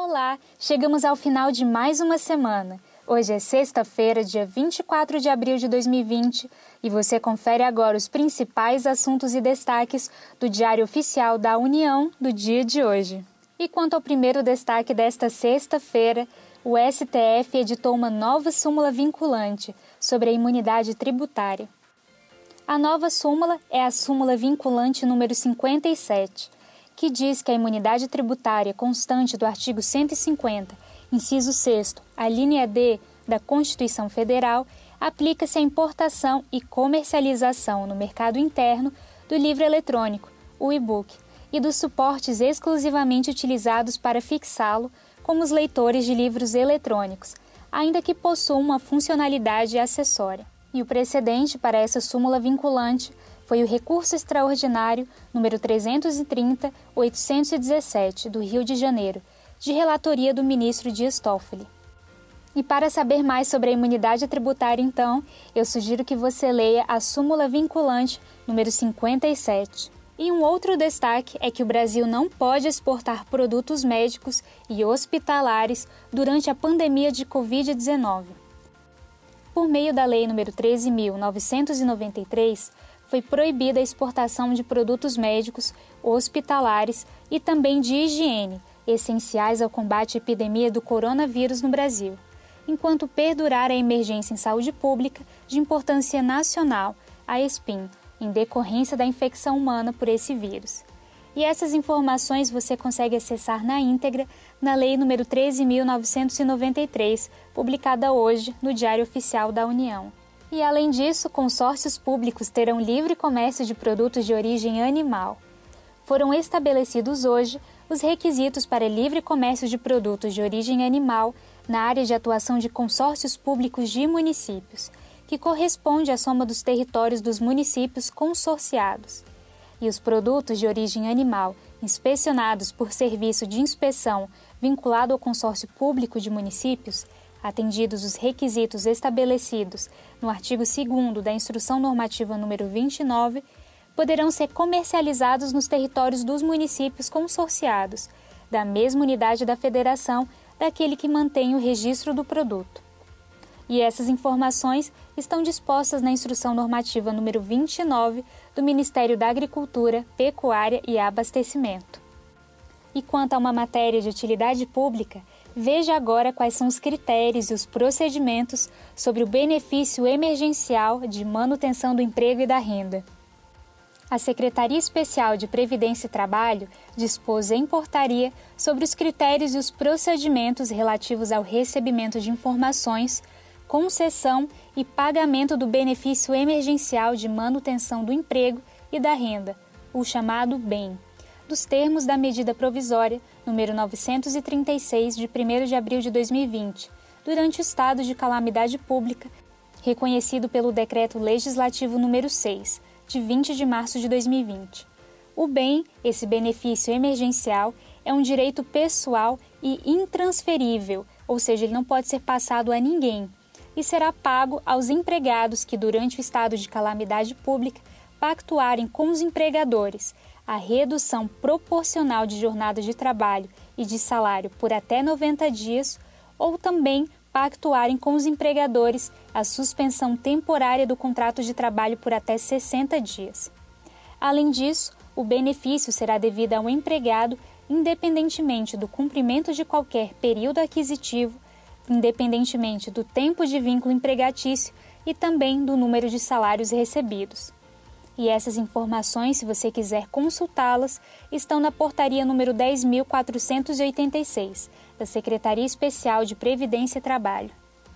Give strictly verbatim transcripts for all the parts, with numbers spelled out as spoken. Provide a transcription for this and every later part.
Olá, chegamos ao final de mais uma semana. Hoje é sexta-feira, dia vinte e quatro de abril de dois mil e vinte, e você confere agora os principais assuntos e destaques do Diário Oficial da União do dia de hoje. E quanto ao primeiro destaque desta sexta-feira, o S T F editou uma nova súmula vinculante sobre a imunidade tributária. A nova súmula é a súmula vinculante número cinquenta e sete, que diz que a imunidade tributária constante do artigo cento e cinquenta, inciso sexto, a linha D da Constituição Federal, aplica-se à importação e comercialização no mercado interno do livro eletrônico, o e-book, e dos suportes exclusivamente utilizados para fixá-lo, como os leitores de livros eletrônicos, ainda que possuam uma funcionalidade acessória. E o precedente para essa súmula vinculante foi o recurso extraordinário número trezentos e trinta ponto oitocentos e dezessete, do Rio de Janeiro, de relatoria do ministro Dias Toffoli. E para saber mais sobre a imunidade tributária, então, eu sugiro que você leia a súmula vinculante número cinquenta e sete. E um outro destaque é que o Brasil não pode exportar produtos médicos e hospitalares durante a pandemia de covid dezenove. Por meio da Lei nº treze mil novecentos e noventa e três, foi proibida a exportação de produtos médicos, hospitalares e também de higiene, essenciais ao combate à epidemia do coronavírus no Brasil, enquanto perdurar a emergência em saúde pública de importância nacional, a ESPIN, em decorrência da infecção humana por esse vírus. E essas informações você consegue acessar na íntegra na Lei nº treze mil novecentos e noventa e três, publicada hoje no Diário Oficial da União. E, além disso, consórcios públicos terão livre comércio de produtos de origem animal. Foram estabelecidos hoje os requisitos para livre comércio de produtos de origem animal na área de atuação de consórcios públicos de municípios, que corresponde à soma dos territórios dos municípios consorciados. E os produtos de origem animal inspecionados por serviço de inspeção vinculado ao consórcio público de municípios, atendidos os requisitos estabelecidos no artigo segundo da Instrução Normativa número vinte e nove, poderão ser comercializados nos territórios dos municípios consorciados, da mesma unidade da federação daquele que mantém o registro do produto. E essas informações estão dispostas na Instrução Normativa número vinte e nove do Ministério da Agricultura, Pecuária e Abastecimento. E quanto a uma matéria de utilidade pública, veja agora quais são os critérios e os procedimentos sobre o benefício emergencial de manutenção do emprego e da renda. A Secretaria Especial de Previdência e Trabalho dispôs em portaria sobre os critérios e os procedimentos relativos ao recebimento de informações, concessão e pagamento do benefício emergencial de manutenção do emprego e da renda, o chamado B E M, dos termos da medida provisória número novecentos e trinta e seis, de primeiro de abril de dois mil e vinte, durante o estado de calamidade pública, reconhecido pelo Decreto Legislativo número seis, de vinte de março de dois mil e vinte. O B E M, esse benefício emergencial, é um direito pessoal e intransferível, ou seja, ele não pode ser passado a ninguém, e será pago aos empregados que, durante o estado de calamidade pública, pactuarem com os empregadores a redução proporcional de jornada de trabalho e de salário por até noventa dias, ou também pactuarem com os empregadores a suspensão temporária do contrato de trabalho por até sessenta dias. Além disso, o benefício será devido ao empregado independentemente do cumprimento de qualquer período aquisitivo, independentemente do tempo de vínculo empregatício e também do número de salários recebidos. E essas informações, se você quiser consultá-las, estão na portaria número dez mil quatrocentos e oitenta e seis, da Secretaria Especial de Previdência e Trabalho.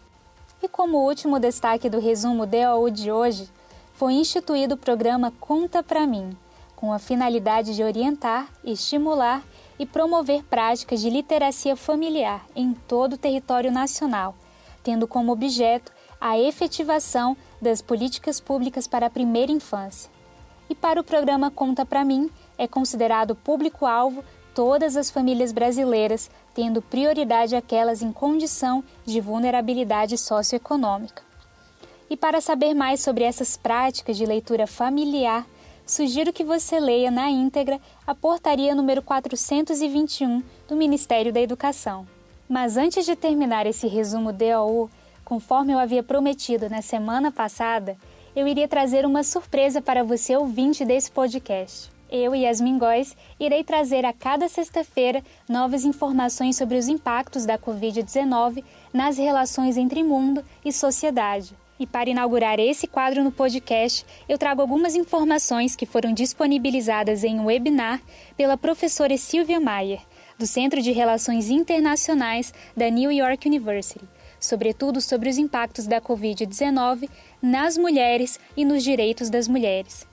E como último destaque do resumo D O U de hoje, foi instituído o programa Conta Pra Mim, com a finalidade de orientar, estimular e promover práticas de literacia familiar em todo o território nacional, tendo como objeto a efetivação das políticas públicas para a primeira infância. E para o programa Conta Pra Mim, é considerado público-alvo todas as famílias brasileiras, tendo prioridade aquelas em condição de vulnerabilidade socioeconômica. E para saber mais sobre essas práticas de leitura familiar, sugiro que você leia na íntegra a portaria número quatrocentos e vinte e um do Ministério da Educação. Mas antes de terminar esse resumo D O U, conforme eu havia prometido na semana passada, eu iria trazer uma surpresa para você ouvinte desse podcast. Eu, Yasmin Góes, irei trazer a cada sexta-feira novas informações sobre os impactos da covid dezenove nas relações entre mundo e sociedade. E para inaugurar esse quadro no podcast, eu trago algumas informações que foram disponibilizadas em um webinar pela professora Sylvia Maier, do Centro de Relações Internacionais da New York University, sobretudo sobre os impactos da covid dezenove nas mulheres e nos direitos das mulheres.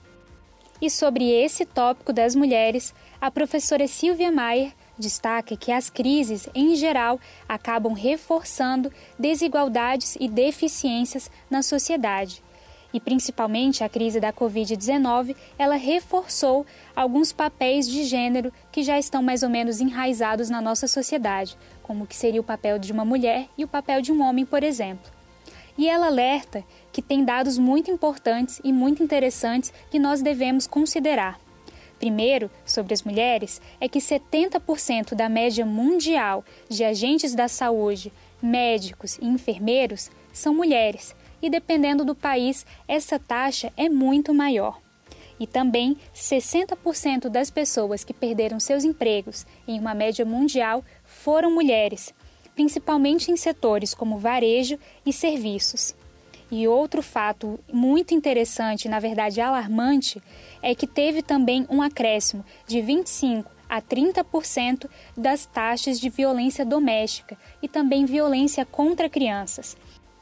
E sobre esse tópico das mulheres, a professora Sylvia Maier destaca que as crises, em geral, acabam reforçando desigualdades e deficiências na sociedade. E principalmente a crise da covid dezenove, ela reforçou alguns papéis de gênero que já estão mais ou menos enraizados na nossa sociedade, como que seria o papel de uma mulher e o papel de um homem, por exemplo. E ela alerta que tem dados muito importantes e muito interessantes que nós devemos considerar. Primeiro, sobre as mulheres, é que setenta por cento da média mundial de agentes da saúde, médicos e enfermeiros são mulheres, e dependendo do país, essa taxa é muito maior. E também, sessenta por cento das pessoas que perderam seus empregos em uma média mundial foram mulheres, principalmente em setores como varejo e serviços. E outro fato muito interessante, na verdade alarmante, é que teve também um acréscimo de vinte e cinco por cento a trinta por cento das taxas de violência doméstica e também violência contra crianças.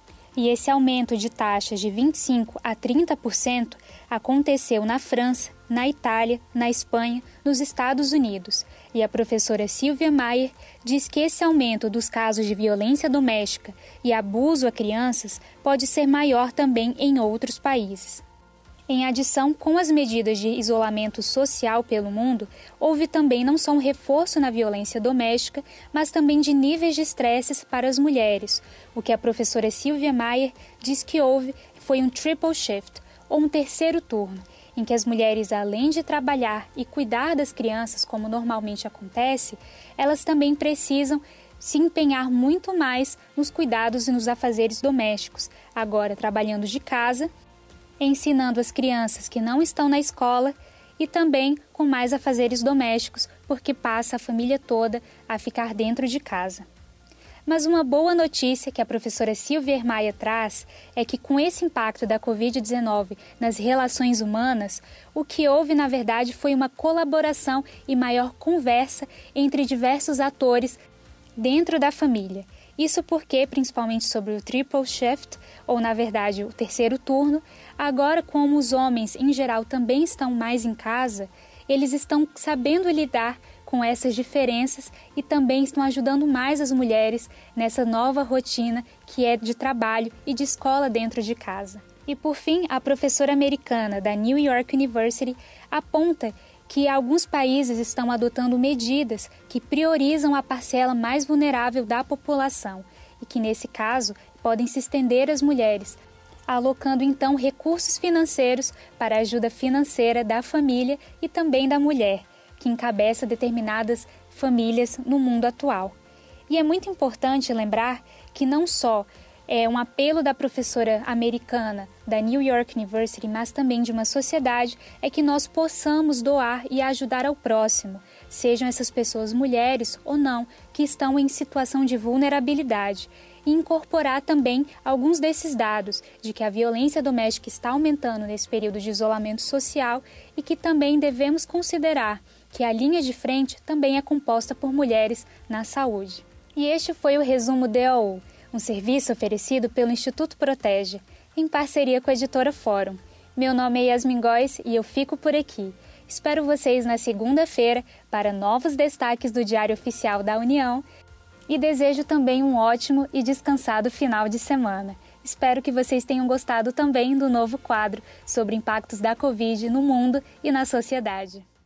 E esse aumento de taxas de vinte e cinco por cento a trinta por cento aconteceu na França, na Itália, na Espanha, nos Estados Unidos. E a professora Sylvia Maier diz que esse aumento dos casos de violência doméstica e abuso a crianças pode ser maior também em outros países. Em adição, com as medidas de isolamento social pelo mundo, houve também não só um reforço na violência doméstica, mas também de níveis de estresses para as mulheres. O que a professora Sylvia Maier diz que houve foi um triple shift, ou um terceiro turno, em que as mulheres, além de trabalhar e cuidar das crianças, como normalmente acontece, elas também precisam se empenhar muito mais nos cuidados e nos afazeres domésticos, agora trabalhando de casa, ensinando as crianças que não estão na escola e também com mais afazeres domésticos, porque passa a família toda a ficar dentro de casa. Mas uma boa notícia que a professora Sylvia Maier traz é que com esse impacto da covid dezenove nas relações humanas, o que houve na verdade foi uma colaboração e maior conversa entre diversos atores dentro da família. Isso porque, principalmente sobre o triple shift, ou na verdade o terceiro turno, agora como os homens em geral também estão mais em casa, eles estão sabendo lidar com essas diferenças e também estão ajudando mais as mulheres nessa nova rotina que é de trabalho e de escola dentro de casa. E por fim, a professora americana da New York University aponta que alguns países estão adotando medidas que priorizam a parcela mais vulnerável da população e que, nesse caso, podem se estender às mulheres, alocando então recursos financeiros para a ajuda financeira da família e também da mulher, que encabeça determinadas famílias no mundo atual. E é muito importante lembrar que não só é um apelo da professora americana da New York University, mas também de uma sociedade, é que nós possamos doar e ajudar ao próximo, sejam essas pessoas mulheres ou não, que estão em situação de vulnerabilidade, e incorporar também alguns desses dados de que a violência doméstica está aumentando nesse período de isolamento social e que também devemos considerar que a linha de frente também é composta por mulheres na saúde. E este foi o resumo D O U, um serviço oferecido pelo Instituto Protege, em parceria com a editora Fórum. Meu nome é Yasmin Góes e eu fico por aqui. Espero vocês na segunda-feira para novos destaques do Diário Oficial da União e desejo também um ótimo e descansado final de semana. Espero que vocês tenham gostado também do novo quadro sobre impactos da Covid no mundo e na sociedade.